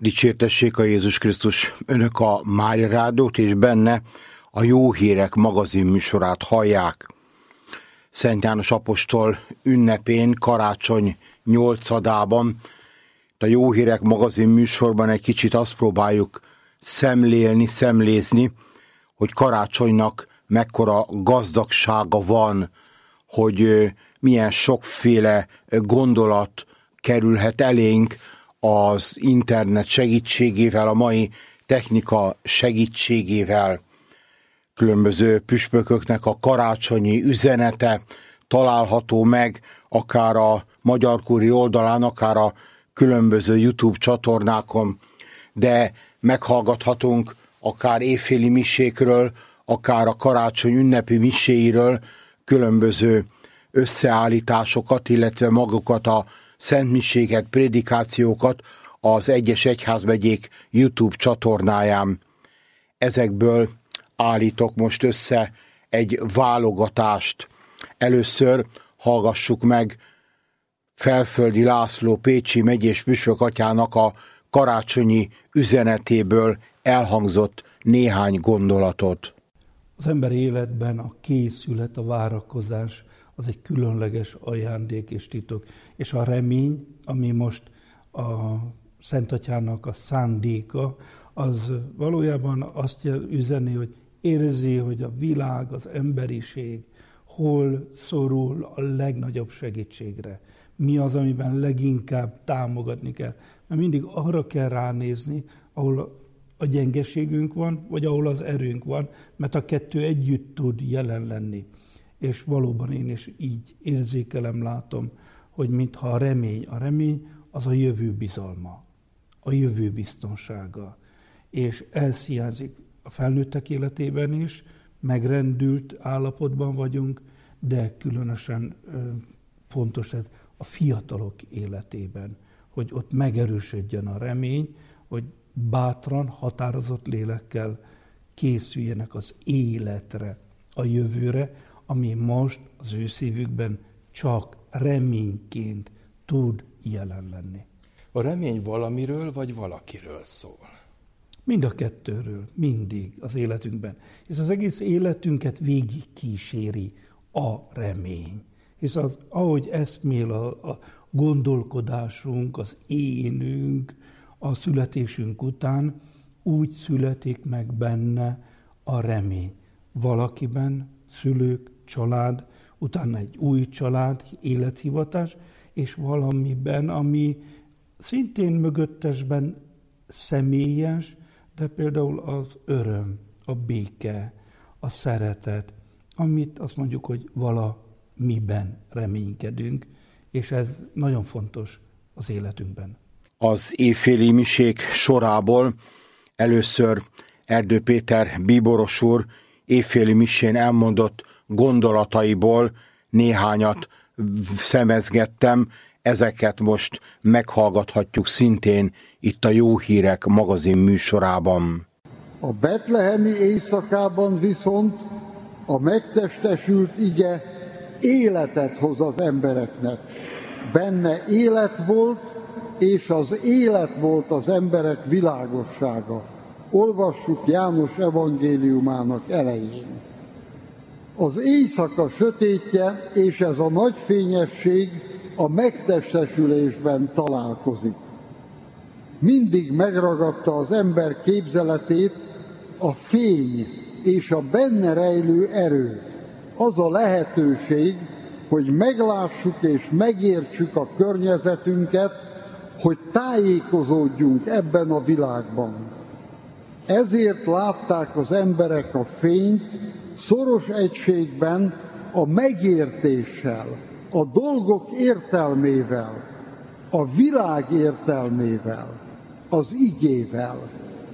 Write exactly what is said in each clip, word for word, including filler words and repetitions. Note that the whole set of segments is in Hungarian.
Dicsértessék a Jézus Krisztus! Önök a Mária Rádiót és benne a Jó Hírek magazin műsorát hallják. Szent János apostol ünnepén, karácsony nyolcadában, a Jó Hírek magazin műsorban egy kicsit azt próbáljuk szemlélni, szemlézni, hogy karácsonynak mekkora gazdagsága van, hogy milyen sokféle gondolat kerülhet elénk az internet segítségével, a mai technika segítségével. Különböző püspököknek a karácsonyi üzenete található meg, akár a Magyar Kúria oldalán, akár a különböző YouTube csatornákon, de meghallgathatunk akár éjféli misékről, akár a karácsony ünnepi miséiről különböző összeállításokat, illetve magukat a szentmiséket, prédikációkat az egyes egyházmegyék YouTube csatornáján. Ezekből állítok most össze egy válogatást. Először hallgassuk meg Felföldi László pécsi megyés püspök atyának a karácsonyi üzenetéből elhangzott néhány gondolatot. Az ember életben a készület, a várakozás az egy különleges ajándék és titok. És a remény, ami most a Szent Atyának a szándéka, az valójában azt üzeni, hogy érzi, hogy a világ, az emberiség hol szorul a legnagyobb segítségre. Mi az, amiben leginkább támogatni kell. Mert mindig arra kell ránézni, ahol a gyengeségünk van, vagy ahol az erőnk van, mert a kettő együtt tud jelen lenni. És valóban én is így érzékelem, látom, hogy mintha a remény, a remény az a jövő bizalma, a jövő biztonsága. És ez hiányzik a felnőttek életében is, megrendült állapotban vagyunk, de különösen fontos ez a fiatalok életében, hogy ott megerősödjön a remény, hogy bátran, határozott lélekkel készüljenek az életre, a jövőre, ami most az ő szívükben csak reményként tud jelen lenni. A remény valamiről vagy valakiről szól? Mind a kettőről, mindig az életünkben. Hisz az egész életünket végig kíséri a remény. Hisz az, ahogy eszmél a, a gondolkodásunk, az énünk, a születésünk után, úgy születik meg benne a remény. Valakiben szülők, család, utána egy új család, élethivatás, és valamiben, ami szintén mögöttesben személyes, de például az öröm, a béke, a szeretet, amit azt mondjuk, hogy valamiben reménykedünk, és ez nagyon fontos az életünkben. Az éjféli misék sorából először Erdő Péter bíboros úr éjféli misén elmondott gondolataiból néhányat szemezgettem, ezeket most meghallgathatjuk szintén itt a Jó Hírek magazin műsorában. A betlehemi éjszakában viszont a megtestesült ige életet hoz az embereknek. Benne élet volt, és az élet volt az emberek világossága. Olvassuk János evangéliumának elején. Az éjszaka sötétje és ez a nagy fényesség a megtestesülésben találkozik. Mindig megragadta az ember képzeletét a fény és a benne rejlő erő. Az a lehetőség, hogy meglássuk és megértsük a környezetünket, hogy tájékozódjunk ebben a világban. Ezért látták az emberek a fényt szoros egységben a megértéssel, a dolgok értelmével, a világ értelmével, az igével.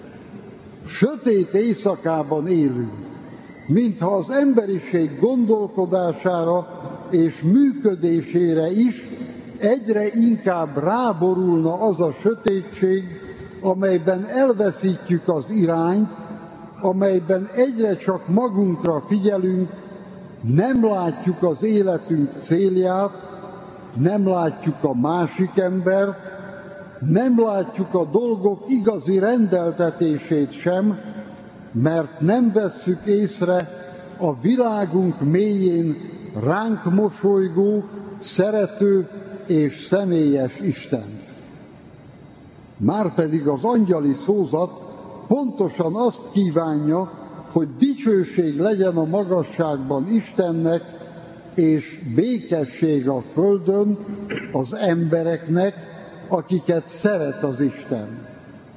Sötét éjszakában élünk, mintha az emberiség gondolkodására és működésére is egyre inkább ráborulna az a sötétség, amelyben elveszítjük az irányt, amelyben egyre csak magunkra figyelünk, nem látjuk az életünk célját, nem látjuk a másik embert, nem látjuk a dolgok igazi rendeltetését sem, mert nem vesszük észre a világunk mélyén ránk mosolygó, szerető és személyes Istent. Márpedig az angyali szózat pontosan azt kívánja, hogy dicsőség legyen a magasságban Istennek, és békesség a földön az embereknek, akiket szeret az Isten.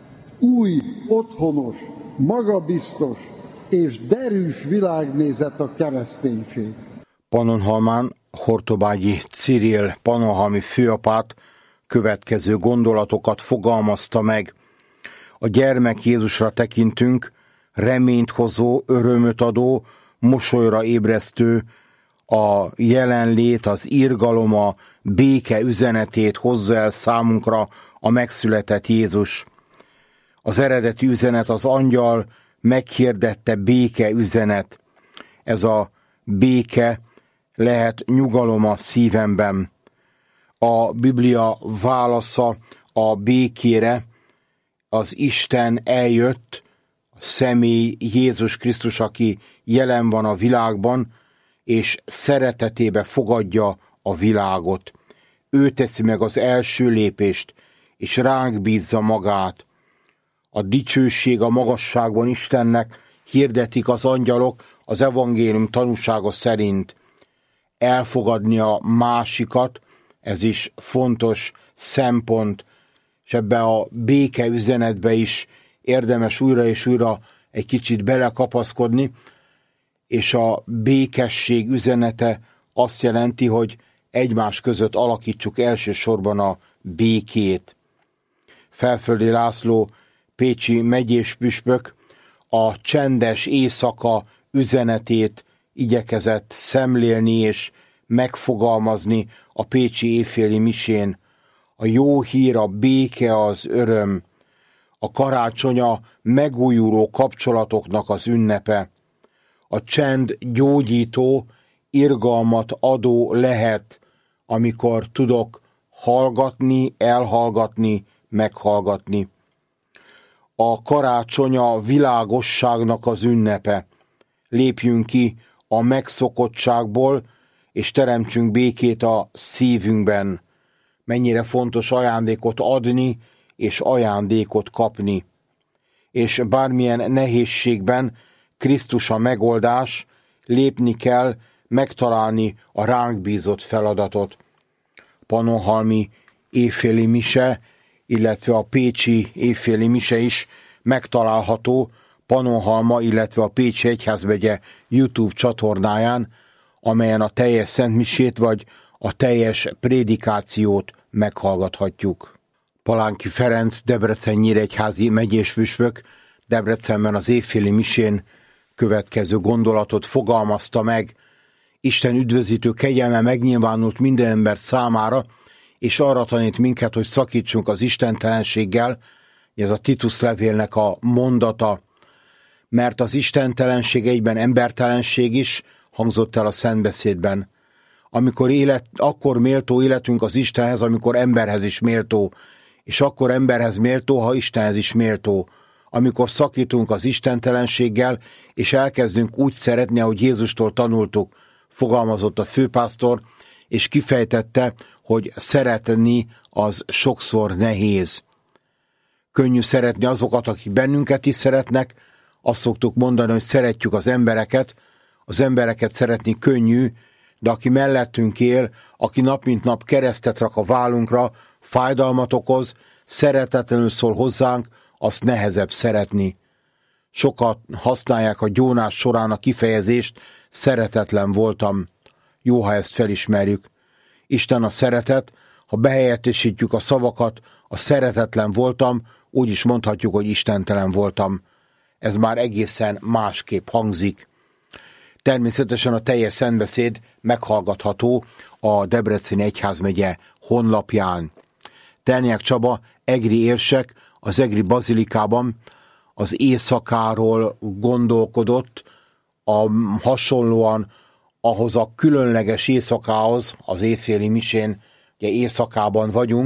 Új, otthonos, magabiztos és derűs világnézet a kereszténység. Pannonhalmán Hortobágyi Cyril pannonhalmi főapát következő gondolatokat fogalmazta meg. A gyermek Jézusra tekintünk, reményt hozó, örömöt adó, mosolyra ébresztő, a jelenlét, az irgalom, a béke üzenetét hozza el számunkra a megszületett Jézus. Az eredeti üzenet, az angyal meghirdette béke üzenet. Ez a béke lehet nyugalom a szívemben. A Biblia válasza a békére, az Isten eljött, a személy Jézus Krisztus, aki jelen van a világban, és szeretetébe fogadja a világot. Ő teszi meg az első lépést, és ránk bízza magát. A dicsőség a magasságban Istennek hirdetik az angyalok az evangélium tanúsága szerint. Elfogadni a másikat, ez is fontos szempont, és ebbe a béke üzenetbe is érdemes újra és újra egy kicsit belekapaszkodni, és a békesség üzenete azt jelenti, hogy egymás között alakítsuk elsősorban a békét. Felföldi László pécsi megyés püspök a csendes éjszaka üzenetét igyekezett szemlélni és megfogalmazni a pécsi éjféli misén. A jó hír, a béke, az öröm, a karácsony a megújuló kapcsolatoknak az ünnepe. A csend gyógyító, irgalmat adó lehet, amikor tudok hallgatni, elhallgatni, meghallgatni. A karácsony a világosságnak az ünnepe. Lépjünk ki a megszokottságból, és teremtsünk békét a szívünkben. Mennyire fontos ajándékot adni, és ajándékot kapni. És bármilyen nehézségben Krisztus a megoldás, lépni kell, megtalálni a ránk bízott feladatot. Pannonhalmi éjféli mise, illetve a pécsi éjféli mise is megtalálható Pannonhalma, illetve a Pécsi Egyházmegye YouTube csatornáján, amelyen a teljes szentmisét vagy a teljes prédikációt meghallgathatjuk. Palánki Ferenc, Debrecen nyíregyházi megyés püspök Debrecenben az éjféli misén következő gondolatot fogalmazta meg. Isten üdvözítő kegyelme megnyilvánult minden ember számára, és arra tanít minket, hogy szakítsunk az istentelenséggel, ez a Titus levélnek a mondata, mert az istentelenség egyben embertelenség is, hangzott el a szentbeszédben. Amikor élet, akkor méltó életünk az Istenhez, amikor emberhez is méltó, és akkor emberhez méltó, ha Istenhez is méltó. Amikor szakítunk az istentelenséggel, és elkezdünk úgy szeretni, ahogy Jézustól tanultuk, fogalmazott a főpásztor, és kifejtette, hogy szeretni az sokszor nehéz. Könnyű szeretni azokat, akik bennünket is szeretnek, azt szoktuk mondani, hogy szeretjük az embereket, az embereket szeretni könnyű, de aki mellettünk él, aki nap mint nap keresztet rak a vállunkra, fájdalmat okoz, szeretetlenül szól hozzánk, azt nehezebb szeretni. Sokat használják a gyónás során a kifejezést, szeretetlen voltam. Jó, ha ezt felismerjük. Isten a szeretet, ha behelyettesítjük a szavakat, a szeretetlen voltam, úgy is mondhatjuk, hogy istentelen voltam. Ez már egészen másképp hangzik. Természetesen a teljes szentbeszéd meghallgatható a Debreceni Egyházmegye honlapján. Ternyák Csaba, egri érsek, az egri bazilikában az éjszakáról gondolkodott, a, hasonlóan ahhoz a különleges éjszakához, az éjféli misén, ugye éjszakában vagyunk,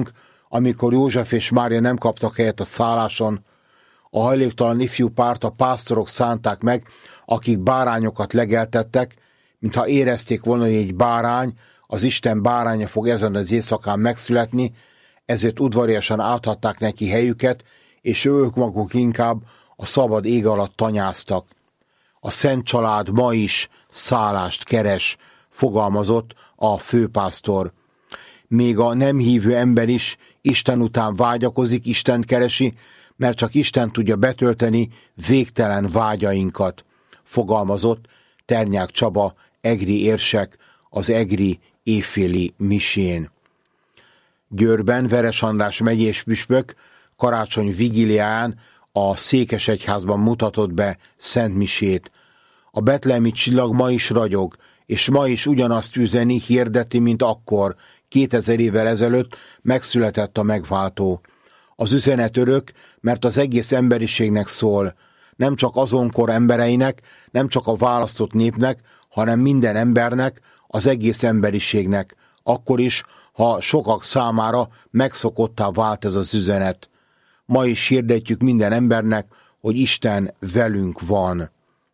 Amikor József és Mária nem kaptak helyet a szálláson, a hajléktalan ifjú párt a pásztorok szánták meg, akik bárányokat legeltettek, mintha érezték volna, hogy egy bárány, az Isten báránya fog ezen az éjszakán megszületni, ezért udvariasan átadták neki helyüket, és ők maguk inkább a szabad ég alatt tanyáztak. A Szent Család ma is szállást keres, fogalmazott a főpásztor. Még a nem hívő ember is Isten után vágyakozik, Istent keresi, mert csak Isten tudja betölteni végtelen vágyainkat, fogalmazott Ternyák Csaba egri érsek az egri évféli misén. Győrben Veres András megyés püspök karácsony vigíliáján a Székesegyházban mutatott be szentmisét. A betlehemi csillag ma is ragyog, és ma is ugyanazt üzeni, hirdeti, mint akkor, kétezer évvel ezelőtt megszületett a megváltó. Az üzenet örök, mert az egész emberiségnek szól, nem csak azonkor embereinek, nem csak a választott népnek, hanem minden embernek, az egész emberiségnek, akkor is, ha sokak számára megszokottá vált ez az üzenet. Ma is hirdetjük minden embernek, hogy Isten velünk van.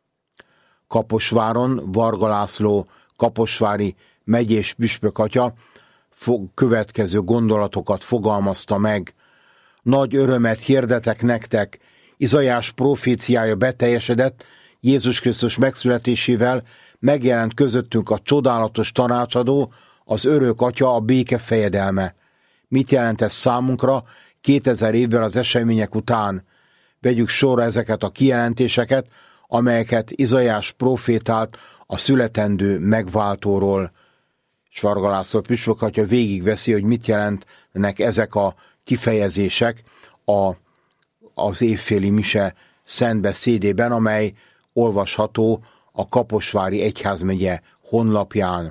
Kaposváron Varga László kaposvári megyés püspök atya következő gondolatokat fogalmazta meg. Nagy örömet hirdetek nektek, Izaiás proféciája beteljesedett, Jézus Krisztus megszületésével megjelent közöttünk a csodálatos tanácsadó, az örök atya, a béke fejedelme. Mit jelent ez számunkra kétezer évvel az események után? Vegyük sorra ezeket a kijelentéseket, amelyeket Izaiás profétált a születendő megváltóról. És Varga László püspök atya végigveszi, hogy mit jelentnek ezek a kifejezések a, az évféli mise szentbeszédében, amely olvasható a Kaposvári Egyházmegye honlapján.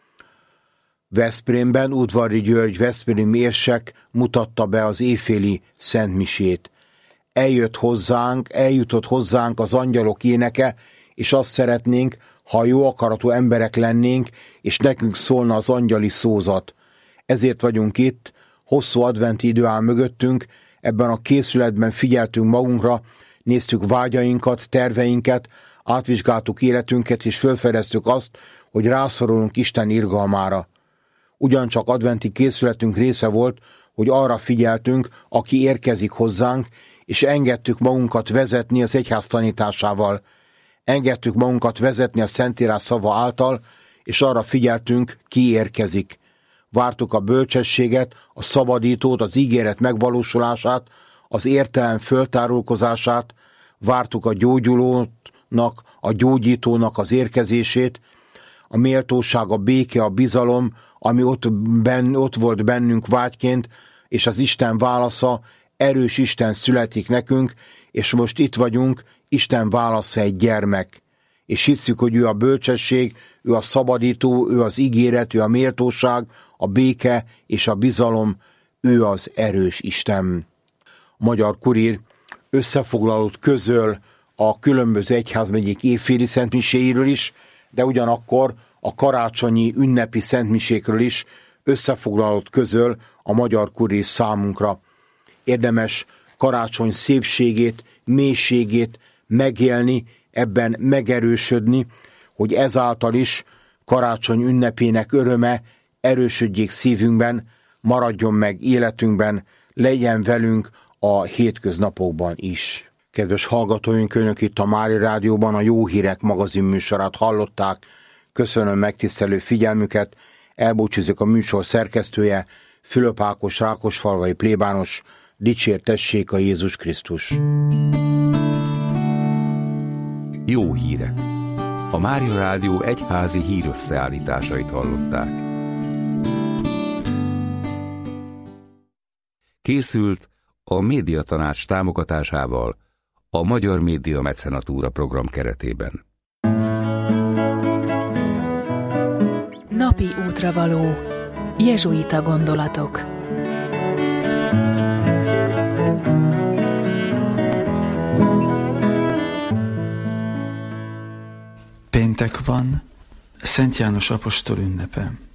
Veszprémben Udvari György veszprémi érsek mutatta be az évféli szentmisét. Eljött hozzánk, eljutott hozzánk az angyalok éneke, és azt szeretnénk, ha jó akaratú emberek lennénk, és nekünk szólna az angyali szózat. Ezért vagyunk itt, hosszú adventi idő áll mögöttünk, ebben a készületben figyeltünk magunkra, néztük vágyainkat, terveinket, átvizsgáltuk életünket, és felfedeztük azt, hogy rászorulunk Isten irgalmára. Ugyancsak adventi készületünk része volt, hogy arra figyeltünk, aki érkezik hozzánk, és engedtük magunkat vezetni az egyház tanításával. Engedtük magunkat vezetni a Szentírás szava által, és arra figyeltünk, ki érkezik. Vártuk a bölcsességet, a szabadítót, az ígéret megvalósulását, az értelem föltárulkozását, vártuk a gyógyulónak, a gyógyítónak az érkezését, a méltóság, a béke, a bizalom, ami ott, ben, ott volt bennünk vágyként, és az Isten válasza, erős Isten születik nekünk, és most itt vagyunk, Isten válasza egy gyermek. És hisszük, hogy ő a bölcsesség, ő a szabadító, ő az ígéret, ő a méltóság, a béke és a bizalom, ő az erős Isten. A Magyar Kurír összefoglalót közöl a különböző egyházmegyék évféli szentmiséiről is, de ugyanakkor a karácsonyi ünnepi szentmisékről is összefoglalót közöl a Magyar Kurír számunkra. Érdemes karácsony szépségét, mélységét megélni, ebben megerősödni, hogy ezáltal is karácsony ünnepének öröme erősödjék szívünkben, maradjon meg életünkben, legyen velünk a hétköznapokban is. Kedves hallgatóink, önök itt a Mária Rádióban a Jó Hírek magazin műsorát hallották. Köszönöm megtisztelő figyelmüket, elbúcsúzik a műsor szerkesztője, Fülöp Ákos rákosfalvai plébános. Dicsértessék a Jézus Krisztus! Jó hírek! A Mária Rádió egyházi hírösszeállításait hallották. Készült a Médiatanács támogatásával a Magyar Média Mecenatúra program keretében. Napi útravaló. Jezsuita gondolatok. Péntek van, Szent János apostol ünnepe.